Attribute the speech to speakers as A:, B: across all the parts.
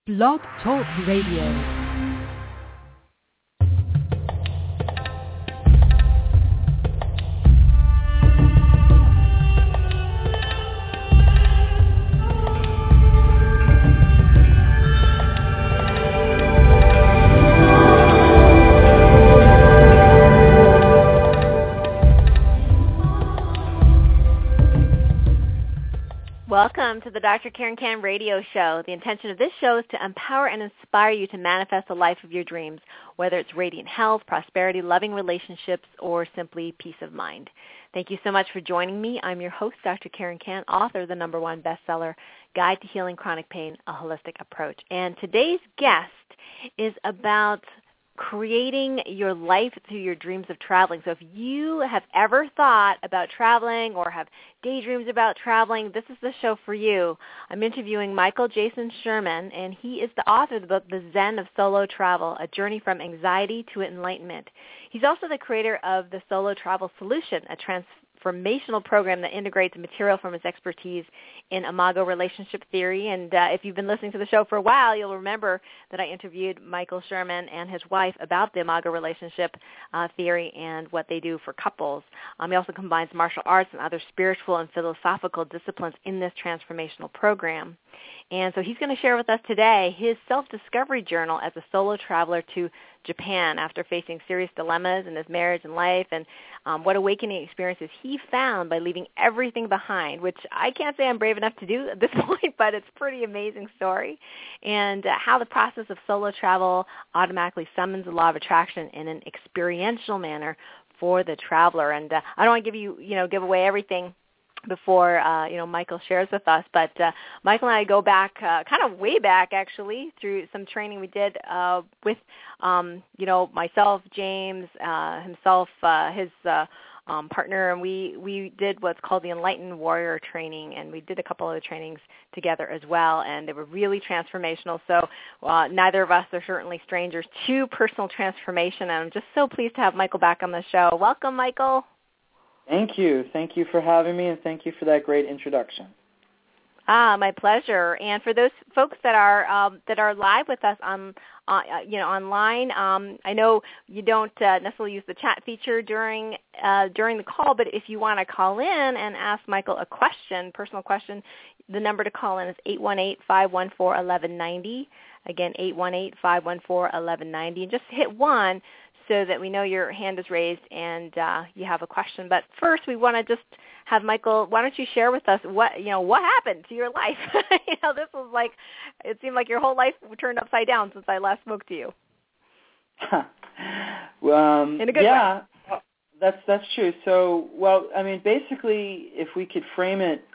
A: Blog Talk Radio.
B: Welcome to the Dr. Karen Kan radio show. The intention of this show is to empower and inspire you to manifest the life of your dreams, whether it's radiant health, prosperity, loving relationships, or simply peace of mind. Thank you so much for joining me. I'm your host, Dr. Karen Kan, author of the #1 bestseller, Guide to Healing Chronic Pain, A Holistic Approach. And today's guest is about creating your life through your dreams of traveling. So if you have ever thought about traveling or have daydreams about traveling, this is the show for you. I'm interviewing Michael Jason Sherman, and he is the author of the book, The Zen of Solo Travel, A Journey from Anxiety to Enlightenment. He's also the creator of the Solo Travel Solution, a transformational program that integrates material from his expertise in Imago relationship theory. And if you've been listening to the show for a while, you'll remember that I interviewed Michael Sherman and his wife about the Imago relationship theory and what they do for couples. He also combines martial arts and other spiritual and philosophical disciplines in this transformational program. And so he's going to share with us today his self-discovery journal as a solo traveler to Japan after facing serious dilemmas in his marriage and life, and what awakening experiences he found by leaving everything behind, which I can't say I'm brave enough to do at this point, but it's a pretty amazing story, and how the process of solo travel automatically summons the law of attraction in an experiential manner for the traveler. And I don't want to give away everything before Michael shares with us, but Michael and I go back, kind of way back actually, through some training we did with myself, James, himself, his partner, and we did what's called the Enlightened Warrior training, and we did a couple of trainings together as well, and they were really transformational. So neither of us are certainly strangers to personal transformation, and I'm just so pleased to have Michael back on the show. Welcome, Michael.
C: Thank you. Thank you for having me, and thank you for that great introduction.
B: My pleasure. And for those folks that are live with us online, I know you don't necessarily use the chat feature during the call, but if you want to call in and ask Michael a question, personal question, the number to call in is 818-514-1190. Again, 818-514-1190. And just hit 1 so that we know your hand is raised and you have a question. But first, we want to just have Michael, why don't you share with us what happened to your life? This was like, it seemed like your whole life turned upside down since I last spoke to you. In a good way.
C: That's true. So, basically, if we could frame it,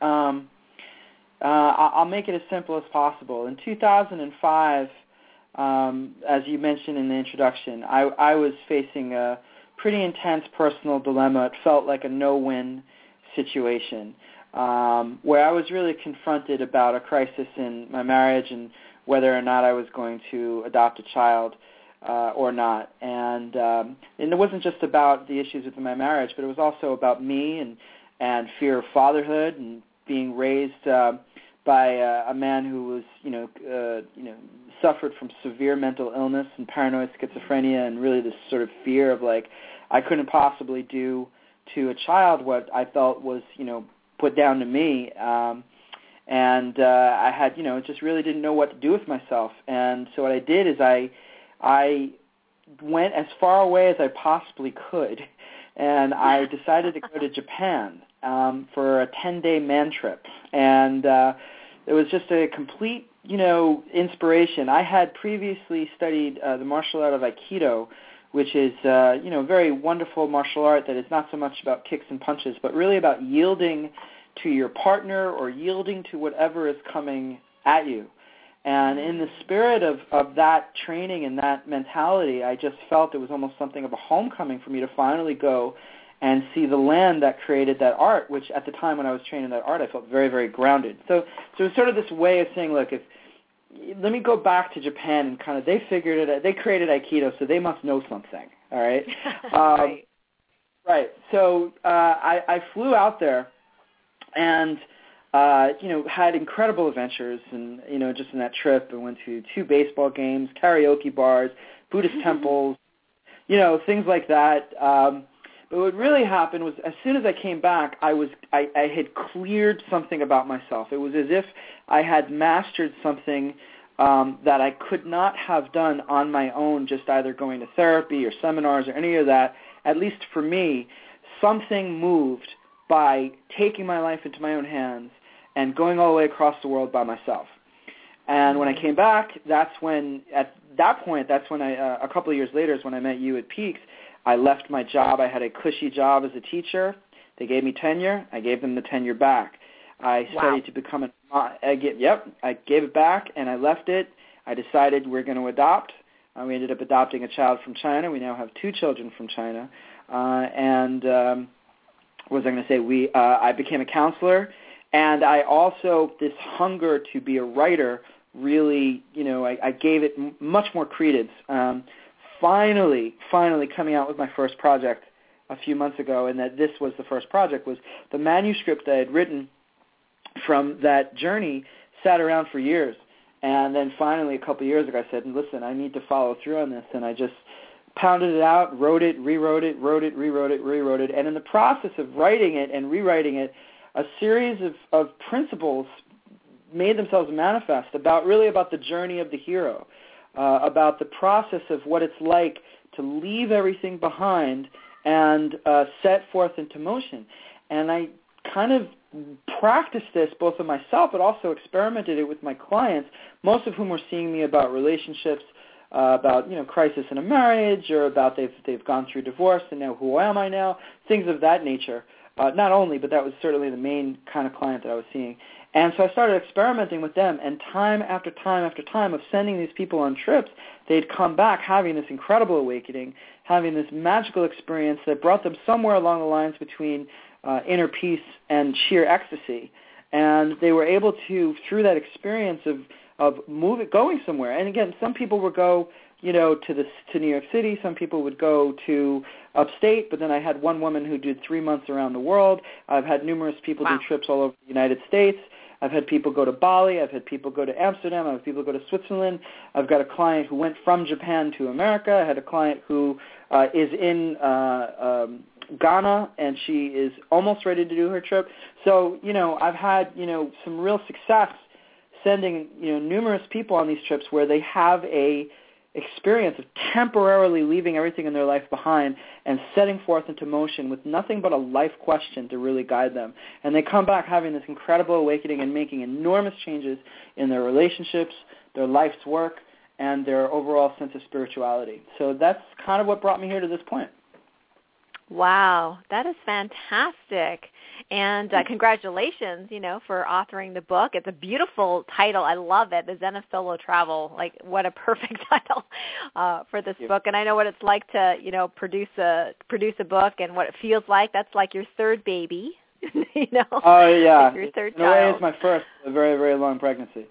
C: I'll make it as simple as possible. In 2005, as you mentioned in the introduction, I was facing a pretty intense personal dilemma. It felt like a no-win situation, where I was really confronted about a crisis in my marriage and whether or not I was going to adopt a child or not. And it wasn't just about the issues within my marriage, but it was also about me and fear of fatherhood and being raised by a man who was, suffered from severe mental illness and paranoid schizophrenia, and really this sort of fear of like I couldn't possibly do to a child what I felt was, put down to me. And I had, just really didn't know what to do with myself. And so what I did is I went as far away as I possibly could, and I decided to go to Japan for a 10-day man trip. And it was just a complete, inspiration. I had previously studied the martial art of Aikido, which is, a very wonderful martial art that is not so much about kicks and punches, but really about yielding to your partner or yielding to whatever is coming at you. And in the spirit of that training and that mentality, I just felt it was almost something of a homecoming for me to finally go and see the land that created that art, which at the time when I was training that art, I felt very, very grounded. So it was sort of this way of saying, look, let me go back to Japan and kind of, they figured it out. They created Aikido, so they must know something, all right?
B: Right.
C: So I flew out there, and had incredible adventures, and just in that trip, I went to 2 baseball games, karaoke bars, Buddhist temples, things like that. But what really happened was, as soon as I came back, I had cleared something about myself. It was as if I had mastered something that I could not have done on my own, just either going to therapy or seminars or any of that. At least for me, something moved by taking my life into my own hands and going all the way across the world by myself. And when I came back, that's when I, a couple of years later is when I met you at Peaks. I left my job. I had a cushy job as a teacher. They gave me tenure. I gave them the tenure back. I studied to become I gave it back, and I left it. I decided we're going to adopt. We ended up adopting a child from China. We now have 2 children from China. What was I going to say? I became a counselor, and I also, this hunger to be a writer really, I gave it much more credence. Finally coming out with my first project a few months ago, and that this was the first project, was the manuscript I had written from that journey sat around for years. And then finally, a couple of years ago, I said, listen, I need to follow through on this. And I just pounded it out, wrote it, rewrote it, rewrote it. And in the process of writing it and rewriting it, a series of principles made themselves manifest about the journey of the hero, about the process of what it's like to leave everything behind and set forth into motion. And I kind of practiced this both of myself, but also experimented it with my clients, most of whom were seeing me about relationships, about crisis in a marriage, or about they've gone through divorce and now who am I now, things of that nature. Not only, but that was certainly the main kind of client that I was seeing. And so I started experimenting with them, and time after time after time of sending these people on trips, they'd come back having this incredible awakening, having this magical experience that brought them somewhere along the lines between inner peace and sheer ecstasy. And they were able to, through that experience of going somewhere. And again, some people would go, to New York City. Some people would go to upstate. But then I had one woman who did 3 months around the world. I've had numerous people do trips all over the United States. I've had people go to Bali. I've had people go to Amsterdam. I've had people go to Switzerland. I've got a client who went from Japan to America. I had a client who is in Ghana, and she is almost ready to do her trip. So, I've had, some real success sending, numerous people on these trips where they have a experience of temporarily leaving everything in their life behind and setting forth into motion with nothing but a life question to really guide them. And they come back having this incredible awakening and making enormous changes in their relationships, their life's work, and their overall sense of spirituality. So that's kind of what brought me here to this point.
B: Wow, that is fantastic. And congratulations, for authoring the book. It's a beautiful title. I love it, The Zen of Solo Travel. Like, what a perfect title for this book. And I know what it's like to, produce a book and what it feels like. That's like your third baby,
C: Oh, yeah.
B: Like your third
C: in a way, it's my first, a very, very long pregnancy.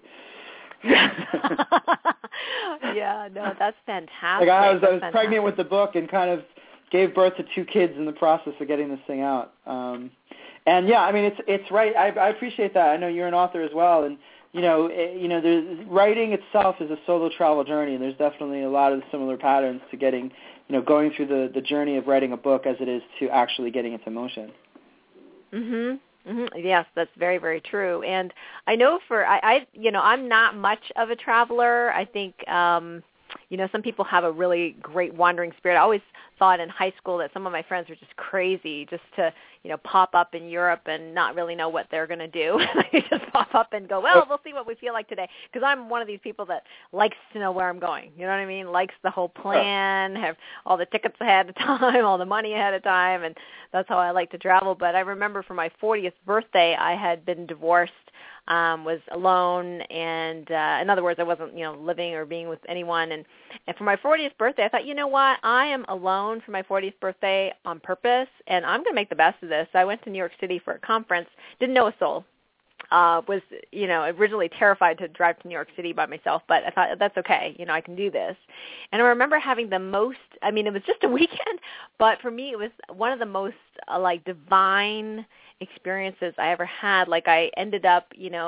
B: Yeah, no, that's fantastic.
C: Like I was pregnant with the book and kind of gave birth to 2 kids in the process of getting this thing out. And yeah, I mean, it's right. I appreciate that. I know you're an author as well, and writing itself is a solo travel journey, and there's definitely a lot of similar patterns to getting, going through the journey of writing a book as it is to actually getting into motion.
B: Yes, that's very, very true. And I know I'm not much of a traveler. I think, some people have a really great wandering spirit. I always thought in high school that some of my friends were just crazy just to, pop up in Europe and not really know what they're going to do. They just pop up and go, well, we'll see what we feel like today. Because I'm one of these people that likes to know where I'm going. You know what I mean? Likes the whole plan, have all the tickets ahead of time, all the money ahead of time, and that's how I like to travel. But I remember for my 40th birthday, I had been divorced, was alone, and in other words, I wasn't, living or being with anyone. And for my 40th birthday, I thought, you know what? I am alone for my 40th birthday on purpose, and I'm going to make the best of this. I went to New York City for a conference, didn't know a soul. Was, originally terrified to drive to New York City by myself, but I thought, that's okay. I can do this. And I remember having the most, it was just a weekend, but for me it was one of the most, divine experiences I ever had. Like I ended up,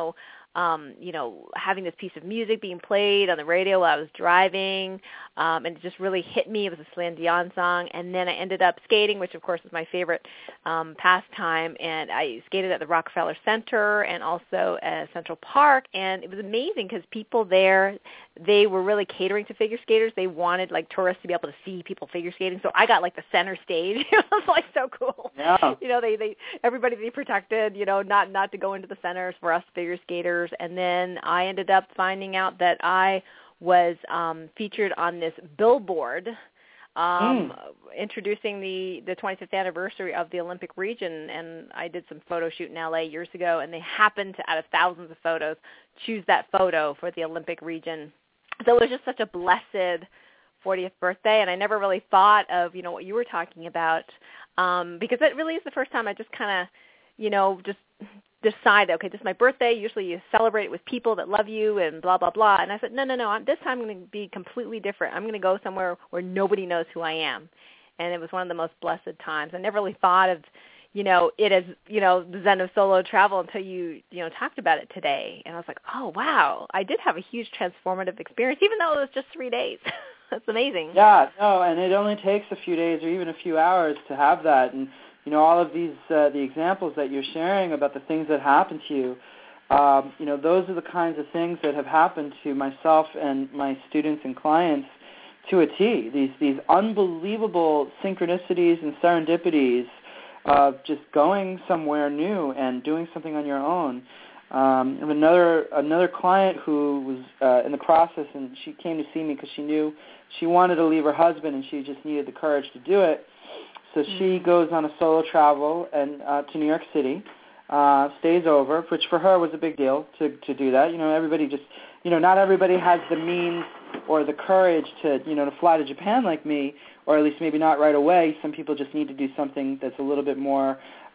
B: having this piece of music being played on the radio while I was driving, and it just really hit me. It was a Celine Dion song, and then I ended up skating, which of course is my favorite pastime, and I skated at the Rockefeller Center and also at Central Park, and it was amazing because people there, they were really catering to figure skaters. They wanted like tourists to be able to see people figure skating, so I got like the center stage. It was like so cool.
C: Yeah.
B: Everybody they protected, not to go into the centers for us figure skaters. And then I ended up finding out that I was featured on this billboard introducing the 25th anniversary of the Olympic region, and I did some photo shoot in LA years ago, and they happened to, out of thousands of photos, choose that photo for the Olympic region. So it was just such a blessed 40th birthday, and I never really thought of, what you were talking about, because that really is the first time I just kind of, just decide, okay, this is my birthday. Usually you celebrate it with people that love you and blah, blah, blah. And I said, no, this time I'm going to be completely different. I'm going to go somewhere where nobody knows who I am. And it was one of the most blessed times. I never really thought of, it as, the Zen of solo travel until you talked about it today. And I was like, oh, wow, I did have a huge transformative experience, even though it was just 3 days. That's amazing.
C: Yeah, no, and it only takes a few days or even a few hours to have that. And all of these, the examples that you're sharing about the things that happen to you, those are the kinds of things that have happened to myself and my students and clients to a T. These unbelievable synchronicities and serendipities of just going somewhere new and doing something on your own. Another client who was in the process, and she came to see me because she knew she wanted to leave her husband and she just needed the courage to do it. So she goes on a solo travel and to New York City, stays over, which for her was a big deal to do that. Everybody just, not everybody has the means or the courage to fly to Japan like me, or at least maybe not right away. Some people just need to do something that's a little bit more,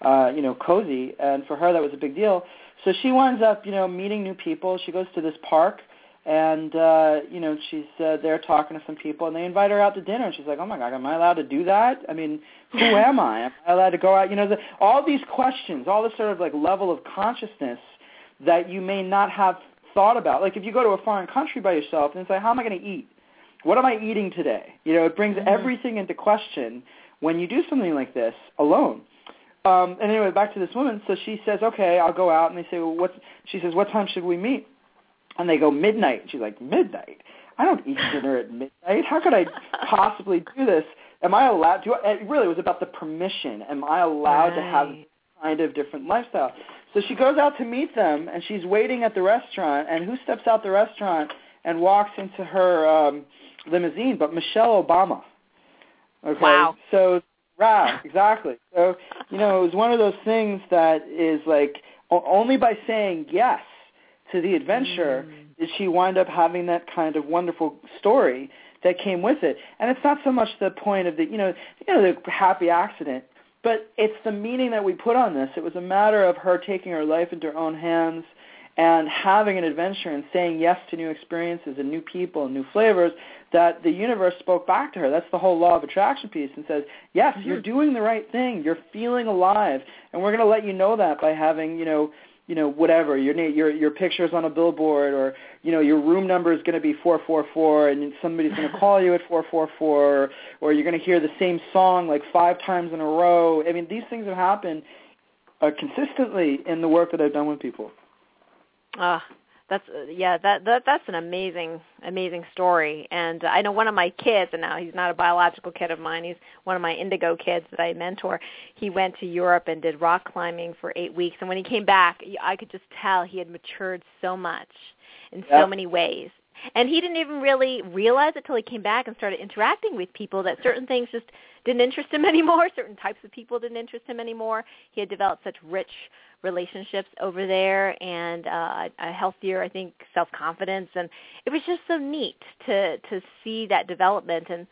C: cozy. And for her, that was a big deal. So she winds up, meeting new people. She goes to this park. And, she's there talking to some people, and they invite her out to dinner. And she's like, oh, my God, am I allowed to do that? I mean, who am I? Am I allowed to go out? All these questions, all this sort of, like, level of consciousness that you may not have thought about. Like, if you go to a foreign country by yourself, and it's like, how am I going to eat? What am I eating today? It brings everything into question when you do something like this alone. And anyway, back to this woman. So she says, okay, I'll go out. And they say, well, she says, what time should we meet? And they go, midnight. She's like, midnight? I don't eat dinner at midnight. How could I possibly do this? Am I allowed to? It really was about the permission. Am I allowed to have kind of different lifestyle? So she goes out to meet them, and she's waiting at the restaurant. And who steps out the restaurant and walks into her limousine but Michelle Obama? Okay.
B: Wow.
C: So, right, exactly. So, it was one of those things that is like only by saying yes to the adventure did she wind up having that kind of wonderful story that came with it. And it's not so much the point of the happy accident, but it's the meaning that we put on this. It was a matter of her taking her life into her own hands and having an adventure and saying yes to new experiences and new people and new flavors that the universe spoke back to her. That's the whole law of attraction piece, and says, yes, you're doing the right thing. You're feeling alive, and we're going to let you know that by having, whatever, your picture's on a billboard, or, your room number is going to be 444, and somebody's going to call you at 444, or you're going to hear the same song like 5 times in a row. I mean, these things have happened consistently in the work that I've done with people.
B: That's an amazing story. And I know one of my kids, and now he's not a biological kid of mine, he's one of my indigo kids that I mentor. He went to Europe and did rock climbing for 8 weeks, and when he came back, I could just tell he had matured so much in so many ways. And he didn't even really realize it till he came back and started interacting with people, that certain things just didn't interest him anymore. Certain types of people didn't interest him anymore. He had developed such rich relationships over there, and a healthier, I think, self-confidence. And it was just so neat to see that development. And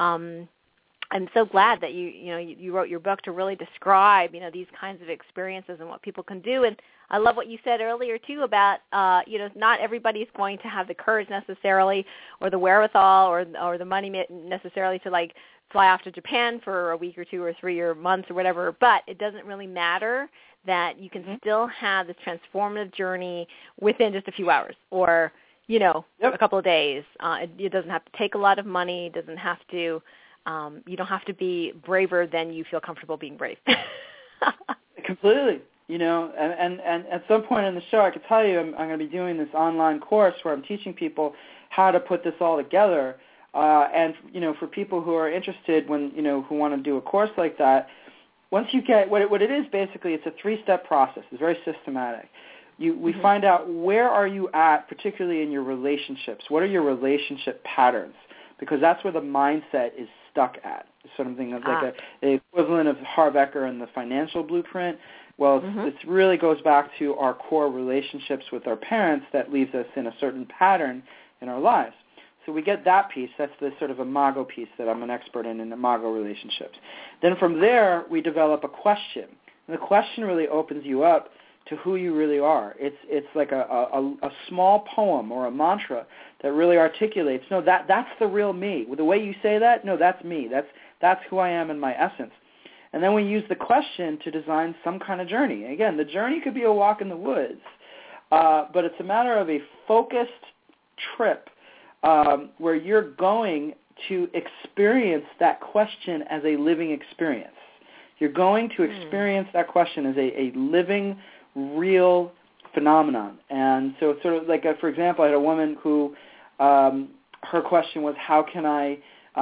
B: I'm so glad that you wrote your book to really describe, these kinds of experiences and what people can do. And I love what you said earlier, too, about, not everybody's going to have the courage necessarily, or the wherewithal, or the money necessarily to, like, fly off to Japan for a week or 2 or 3 or months or whatever, but it doesn't really matter that you can still have this transformative journey within just a few hours or, a couple of days. It doesn't have to take a lot of money. It doesn't have to, you don't have to be braver than you feel comfortable being brave.
C: Completely. And at some point in the show, I could tell you I'm going to be doing this online course where I'm teaching people how to put this all together. And, for people who are interested who want to do a course like that, once you get, what it is basically, it's a 3-step process. It's very systematic. We find out where are you at, particularly in your relationships. What are your relationship patterns? Because that's where the mindset is stuck at. It's something like the equivalent of Harv Eker and the financial blueprint. Well, it really goes back to our core relationships with our parents that leaves us in a certain pattern in our lives. So we get that piece. That's the sort of imago piece that I'm an expert in imago relationships. Then from there, we develop a question. And the question really opens you up to who you really are. It's like a small poem or a mantra that really articulates, no, that's the real me. The way you say that, no, that's me. That's who I am in my essence. And then we use the question to design some kind of journey. Again, the journey could be a walk in the woods, but it's a matter of a focused trip where you're going to experience that question as a living experience. You're going to experience that question as a living, real phenomenon. And so it's sort of like, for example, I had a woman who her question was, how can I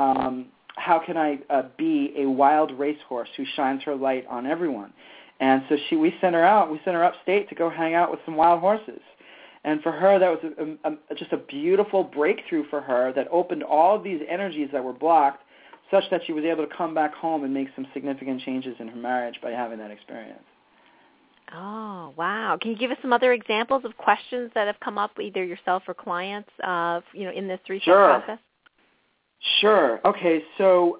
C: be a wild racehorse who shines her light on everyone? And so we sent her out. We sent her upstate to go hang out with some wild horses. And for her, that was just a beautiful breakthrough for her that opened all of these energies that were blocked such that she was able to come back home and make some significant changes in her marriage by having that experience.
B: Oh, wow. Can you give us some other examples of questions that have come up, either yourself or clients, in this 3-step process?
C: Sure. Okay, so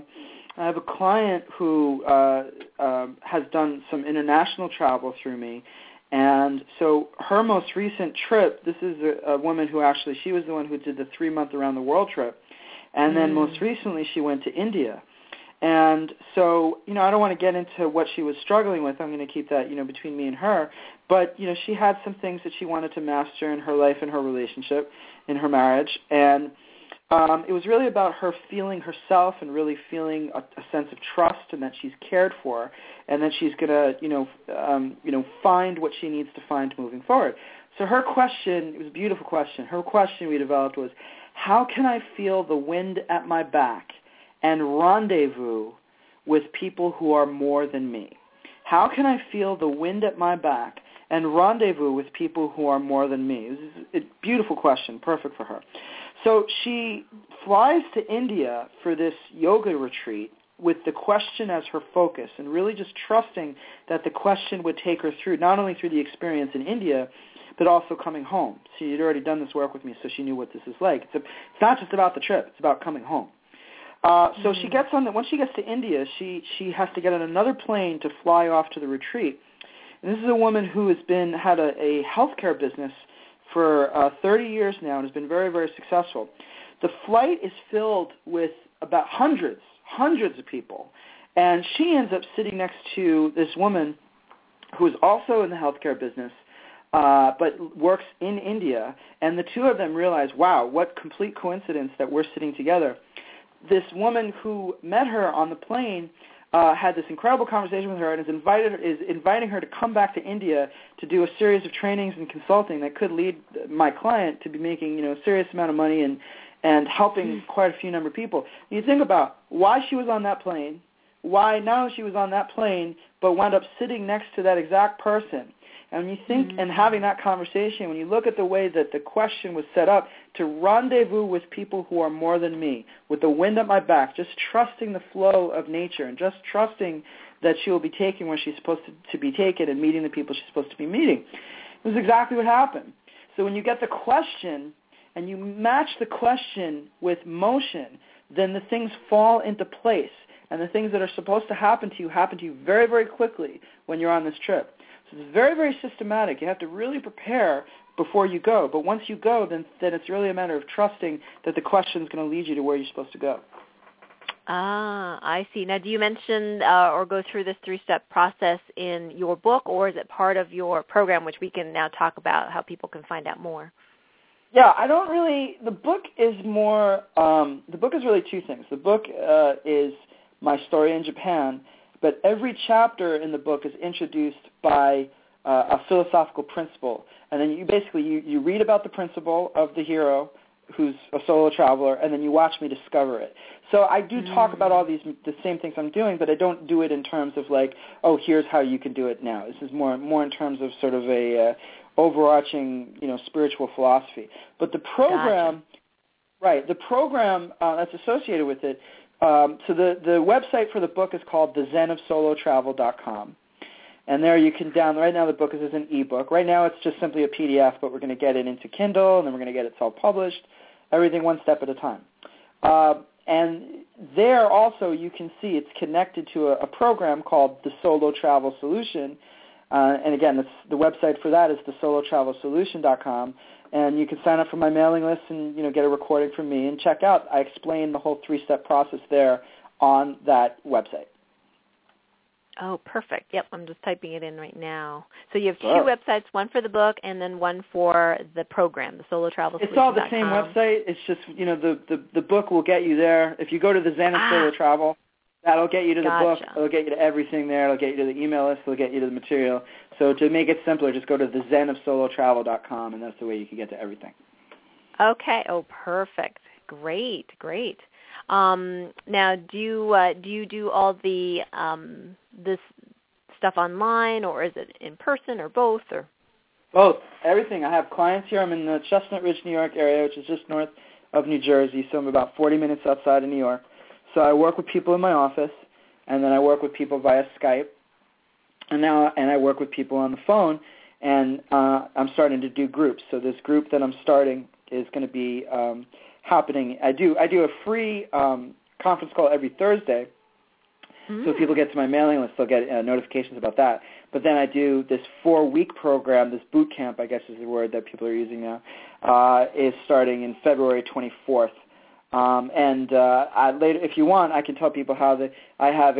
C: I have a client who has done some international travel through me, and so her most recent trip, this is a woman who actually, she was the one who did the 3-month around the world trip, and then most recently she went to India. And so, I don't want to get into what she was struggling with. I'm going to keep that, between me and her. But, she had some things that she wanted to master in her life and her relationship, in her marriage. And it was really about her feeling herself and really feeling a sense of trust and that she's cared for and that she's going to, find what she needs to find moving forward. So her question, it was a beautiful question. Her question we developed was, how can I feel the wind at my back and rendezvous with people who are more than me? How can I feel the wind at my back and rendezvous with people who are more than me? It was a beautiful question, perfect for her. So she flies to India for this yoga retreat with the question as her focus and really just trusting that the question would take her through, not only through the experience in India, but also coming home. She had already done this work with me, so she knew what this is like. It's not just about the trip. It's about coming home. So she gets on. Once she gets to India, she has to get on another plane to fly off to the retreat. And this is a woman who has had a healthcare business for 30 years now and has been very, very successful. The flight is filled with about hundreds of people. And she ends up sitting next to this woman who is also in the healthcare business, but works in India. And the two of them realize, wow, what complete coincidence that we're sitting together. This woman who met her on the plane had this incredible conversation with her and is inviting her to come back to India to do a series of trainings and consulting that could lead my client to be making a serious amount of money and helping quite a few number of people. And you think about why she was on that plane, why not only she was on that plane, but wound up sitting next to that exact person. And when you think and having that conversation, when you look at the way that the question was set up, to rendezvous with people who are more than me, with the wind at my back, just trusting the flow of nature and just trusting that she will be taken where she's supposed to be taken and meeting the people she's supposed to be meeting. It was exactly what happened. So when you get the question and you match the question with motion, then the things fall into place. And the things that are supposed to happen to you very, very quickly when you're on this trip. So it's very, very systematic. You have to really prepare before you go. But once you go, then it's really a matter of trusting that the question is going to lead you to where you're supposed to go.
B: I see. Now, do you mention or go through this 3-step process in your book, or is it part of your program, which we can now talk about how people can find out more?
C: Yeah, I don't really. The book is more. The book is really two things. The book is my story in Japan, but every chapter in the book is introduced by a philosophical principle, and then you basically you read about the principle of the hero who's a solo traveler, and then you watch me discover it. So I do talk about all the same things I'm doing, but I don't do it in terms of like, oh, here's how you can do it now. This is more in terms of sort of a overarching, spiritual philosophy. But the program,
B: Gotcha.
C: Right, the program that's associated with it, so the website for the book is called thezenofsolotravel.com. And there you can download. Right now the book is as an ebook. Right now it's just simply a PDF, but we're going to get it into Kindle, and then we're going to get it self-published, everything one step at a time. And there also you can see it's connected to a program called the Solo Travel Solution. And again, the website for that is thesolotravelsolution.com. And you can sign up for my mailing list and get a recording from me and check out. I explain the whole 3-step process there on that website.
B: Oh, perfect. Yep, I'm just typing it in right now. So you have two
C: Sure.
B: websites, one for the book and then one for the program, the Solo Travel Solution.
C: It's all the same website. It's just, the book will get you there. If you go to the Zen of Solo Travel, that'll get you to the book. It'll get you to everything there. It'll get you to the email list. It'll get you to the material. So to make it simpler, just go to thezenofsolotravel.com, and that's the way you can get to everything.
B: Okay. Oh, perfect. Great. Now, do you do all the this stuff online, or is it in person, or both, or?
C: Both. Everything. I have clients here. I'm in the Chestnut Ridge, New York area, which is just north of New Jersey, so I'm about 40 minutes outside of New York. So I work with people in my office, and then I work with people via Skype, and I work with people on the phone, and I'm starting to do groups. So this group that I'm starting is going to be happening. I do a free conference call every Thursday. So if people get to my mailing list, they'll get notifications about that. But then I do this 4-week program, this boot camp, I guess is the word that people are using now, is starting in February 24th. Later, if you want, I can tell people how I have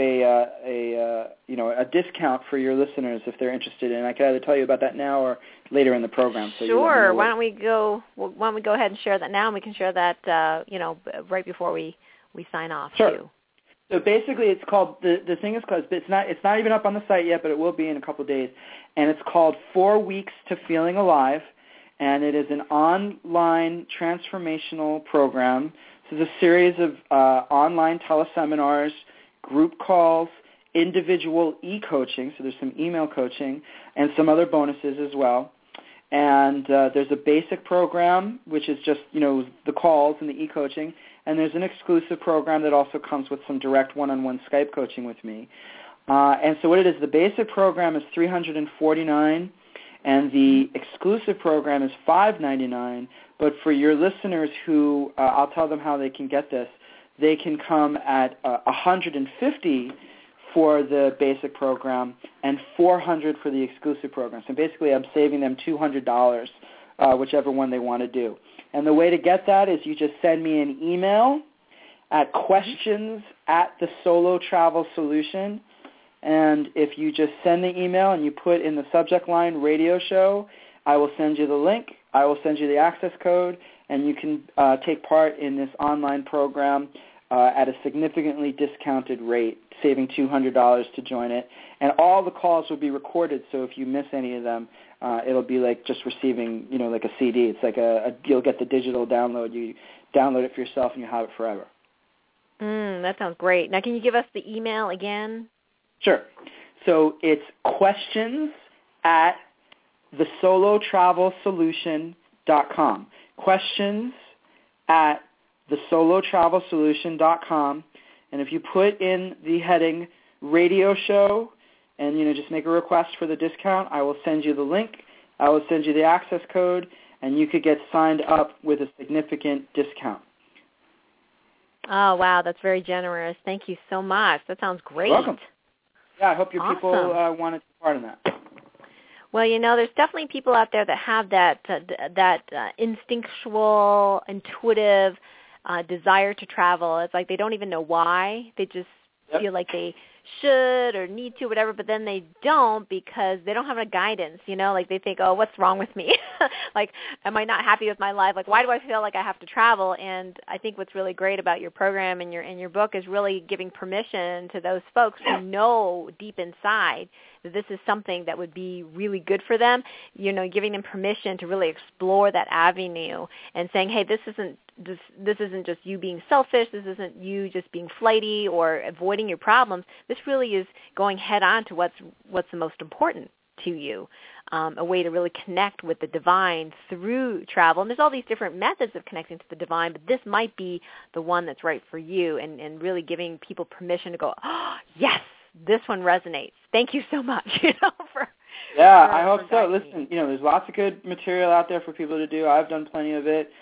C: a discount for your listeners if they're interested in. I can either tell you about that now or later in the program. So
B: sure. Why don't we go ahead and share that now, and we can share that right before we sign off
C: sure.
B: too.
C: So basically, it's called the thing is called it's not even up on the site yet, but it will be in a couple of days, and it's called 4 Weeks to Feeling Alive, and it is an online transformational program. So it's a series of online teleseminars, group calls, individual e-coaching. So there's some email coaching and some other bonuses as well. And there's a basic program, which is just the calls and the e-coaching. And there's an exclusive program that also comes with some direct one-on-one Skype coaching with me. And so what it is, the basic program is $349, and the exclusive program is $599. But for your listeners who, I'll tell them how they can get this, they can come at $150 for the basic program and $400 for the exclusive program. So basically I'm saving them $200, whichever one they want to do. And the way to get that is you just send me an email at questions@thesolotravelsolution. And if you just send the email and you put in the subject line radio show, I will send you the link. I will send you the access code, and you can take part in this online program at a significantly discounted rate, saving $200 to join it. And all the calls will be recorded, so if you miss any of them, it'll be like just receiving, like a CD. It's like you'll get the digital download. You download it for yourself, and you have it forever.
B: That sounds great. Now, can you give us the email again?
C: Sure. So it's questions@thesolotravelsolution.com. questions@thesolotravelsolution.com. And if you put in the heading radio show and, just make a request for the discount, I will send you the link. I will send you the access code, and you could get signed up with a significant discount.
B: Oh, wow. That's very generous. Thank you so much. That sounds great.
C: You're welcome. Yeah, I hope your
B: Awesome.
C: people want to take part in that.
B: Well, there's definitely people out there that have that instinctual, intuitive desire to travel. It's like they don't even know why. They just feel like they should or need to, whatever, but then they don't because they don't have a guidance, like they think, oh, what's wrong with me? Like, am I not happy with my life? Like, why do I feel like I have to travel? And I think what's really great about your program and your book is really giving permission to those folks who know deep inside that this is something that would be really good for them, giving them permission to really explore that avenue and saying, hey, this isn't just you being selfish. This isn't you just being flighty or avoiding your problems. This really is going head on to what's the most important to you, a way to really connect with the divine through travel. And there's all these different methods of connecting to the divine, but this might be the one that's right for you, and really giving people permission to go, oh, yes, this one resonates. Thank you so much,
C: I hope so. Listen, there's lots of good material out there for people to do. I've done plenty of it.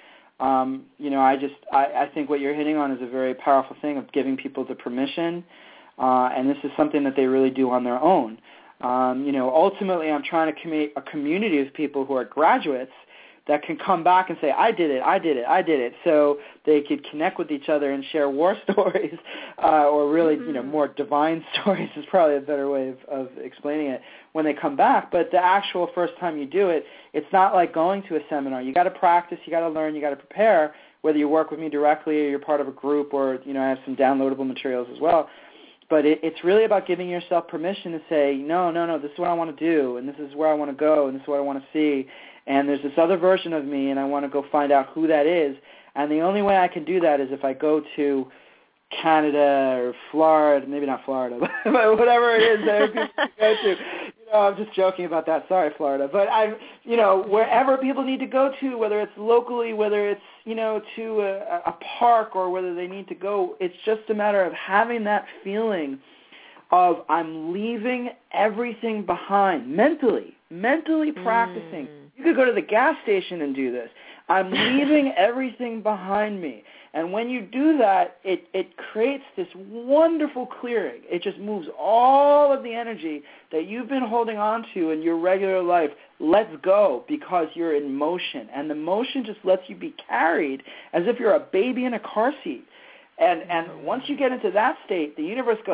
C: I think what you're hitting on is a very powerful thing of giving people the permission, and this is something that they really do on their own. Ultimately, I'm trying to create a community of people who are graduates that can come back and say, I did it, so they could connect with each other and share war stories, or really, more divine stories is probably a better way of explaining it when they come back. But the actual first time you do it, it's not like going to a seminar. You got to practice, you got to learn, you got to prepare, whether you work with me directly or you're part of a group or, I have some downloadable materials as well. But it's really about giving yourself permission to say, no, this is what I want to do, and this is where I want to go, and this is what I want to see. And there's this other version of me, and I want to go find out who that is. And the only way I can do that is if I go to Canada or Florida, maybe not Florida, but whatever it is that people go to. I'm just joking about that. Sorry, Florida. But wherever people need to go to, whether it's locally, whether it's, to a park or whether they need to go, it's just a matter of having that feeling of I'm leaving everything behind, mentally practicing. You could go to the gas station and do this. I'm leaving everything behind me. And when you do that, it creates this wonderful clearing. It just moves all of the energy that you've been holding on to in your regular life. Let's go, because you're in motion. And the motion just lets you be carried as if you're a baby in a car seat. And once you get into that state, the universe goes,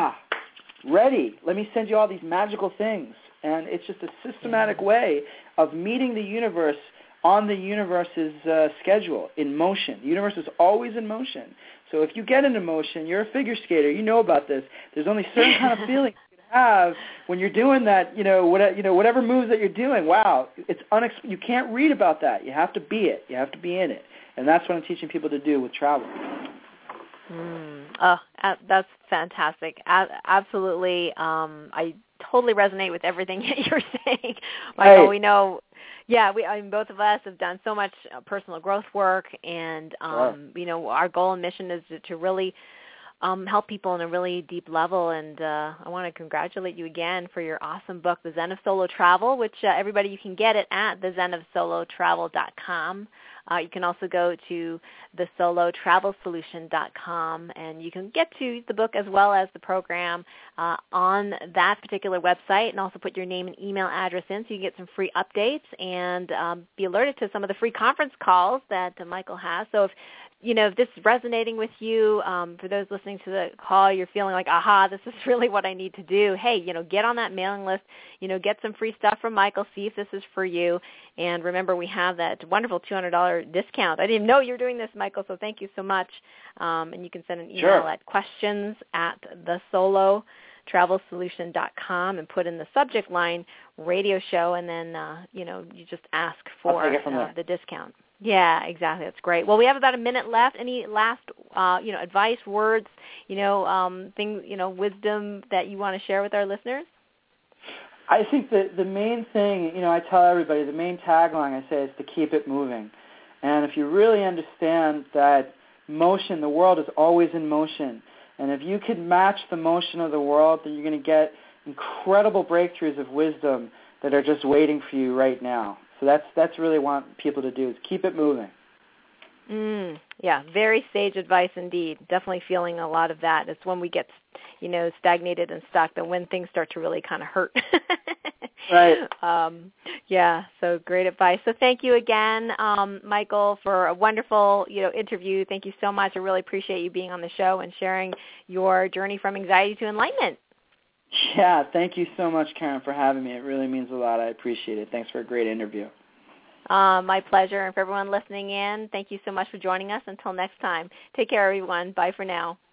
C: ready. Let me send you all these magical things. And it's just a systematic way of meeting the universe on the universe's schedule, in motion. The universe is always in motion. So if you get into motion, you're a figure skater. You know about this. There's only certain kind of feelings you can have when you're doing that, whatever moves that you're doing. Wow, it's you can't read about that. You have to be it. You have to be in it. And that's what I'm teaching people to do with travel.
B: Oh, that's fantastic. Absolutely. I totally resonate with everything that you're saying. Michael, we know, both of us have done so much personal growth work, and, our goal and mission is to really help people on a really deep level. And I want to congratulate you again for your awesome book, The Zen of Solo Travel, which everybody, you can get it at thezenofsolotravel.com. You can also go to thesolotravelsolution.com, and you can get to the book as well as the program on that particular website, and also put your name and email address in so you can get some free updates and be alerted to some of the free conference calls that Michael has. So if this is resonating with you, for those listening to the call, you're feeling like, this is really what I need to do. Hey, get on that mailing list, get some free stuff from Michael, see if this is for you. And remember, we have that wonderful $200 discount. I didn't even know you were doing this, Michael, so thank you so much. And you can send an email at questions@thesolotravelsolution.com and put in the subject line radio show, and then, you just ask for the discount. Yeah, exactly. That's great. Well, we have about a minute left. Any last, advice, words, things, wisdom that you want to share with our listeners?
C: I think that the main thing, I tell everybody, the main tagline I say is to keep it moving. And if you really understand that motion, the world is always in motion. And if you can match the motion of the world, then you're going to get incredible breakthroughs of wisdom that are just waiting for you right now. So that's really what I want people to do, is keep it moving.
B: Yeah, very sage advice indeed. Definitely feeling a lot of that. It's when we get, stagnated and stuck, that when things start to really kind of hurt.
C: Right.
B: Yeah, so great advice. So thank you again, Michael, for a wonderful, interview. Thank you so much. I really appreciate you being on the show and sharing your journey from anxiety to enlightenment.
C: Yeah, thank you so much, Karen, for having me. It really means a lot. I appreciate it. Thanks for a great interview.
B: My pleasure. And for everyone listening in, thank you so much for joining us. Until next time, take care, everyone. Bye for now.